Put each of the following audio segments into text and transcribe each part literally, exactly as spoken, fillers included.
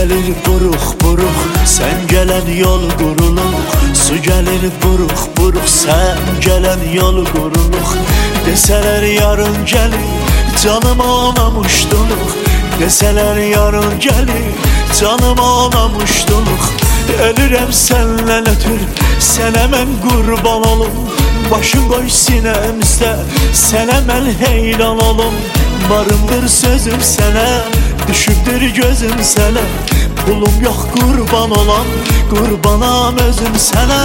gəlir buruq-buruq, sən gələn yol quruluq. Su gəlir buruq-buruq, sən gələn yol quruluq. Desələr yarın gəlir, canıma anamuşduluq. Desələr yarın gəlir, canıma anamuşduluq. Ölürəm sənlə ötür, sənə mən qurban olum. Başın qoy sinəmizdə, sənə mən heyran olum. Varımdır sözüm sənə, düşübdür gözüm sənə. Pulum yox qurban olam, qurbanam özüm sənə.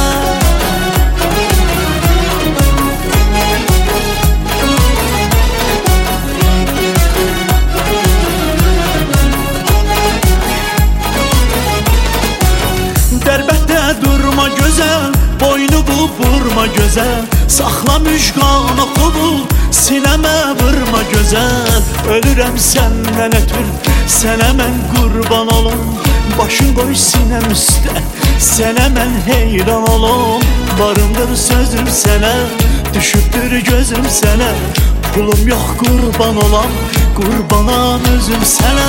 Dərbətdə durma gözəl, boynu bu vurma gözəl. Saxla müjgan oxubu, sinəmə vurma gözəl. Ölürəm səndən ötür, sənə mən qurban olum. Başın qoy sinəm üstə, sənə mən heyran olum. Varımdır sözüm sənə, düşübdür gözüm sənə. Pulum yox qurban olam, qurbanam özüm sənə.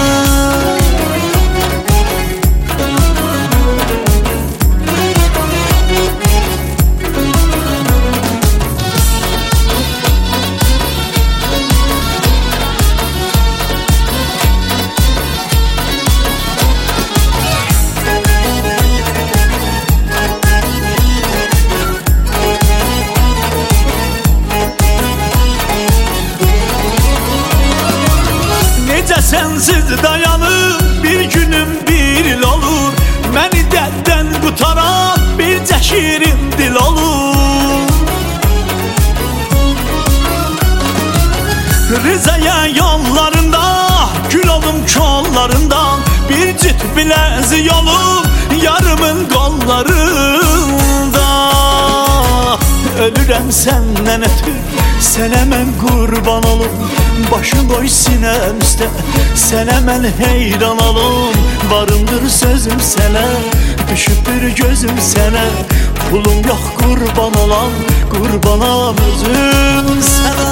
Sensiz dayanır, bir günüm bir il olur. Məni dərddən qutaran bir cəşirin dil olur. Rizaya yollarında, gül olum kollarından. Bir cüt biləzi yolum, yarımın qollarında. Ölürəm səndən ötür, sənə mən qurban olum. Başın qoy sinəmizdə, sənə mən heyran olum. Varımdır sözüm sənə, düşübdür gözüm sənə. Pulum yox qurban olam, qurbanam özüm sənə.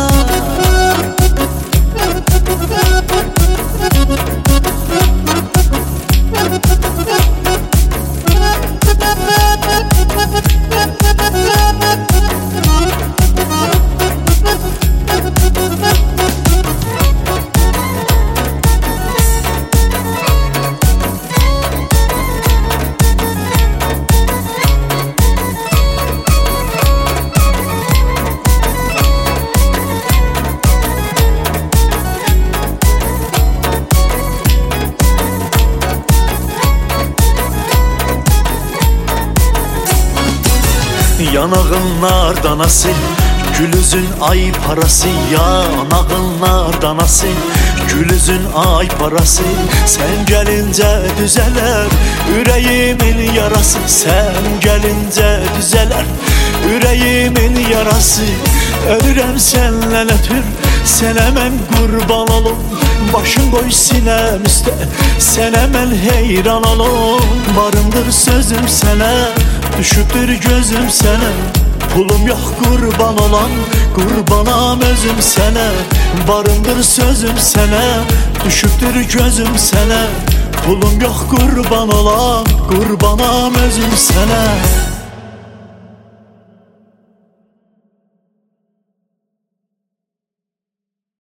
Yanağın danası, gülüzün ay parası. Yanağın danası, gülüzün ay parası. Sən gəlincə düzələr, ürəyimin yarası. Sən gəlincə düzələr, ürəyimin yarası. Ölürəm səndən ötür, sənə mən qurban olum. Başın qoy sinəmizdə, sənə mən heyran olum. Varımdır sözüm sənə, düşübdür gözüm sənə. Pulum yox qurban olam, qurbanam özüm sənə. Varımdır sözüm sənə, düşübdür gözüm sənə. Pulum yox qurban olam, qurbanam özüm sənə.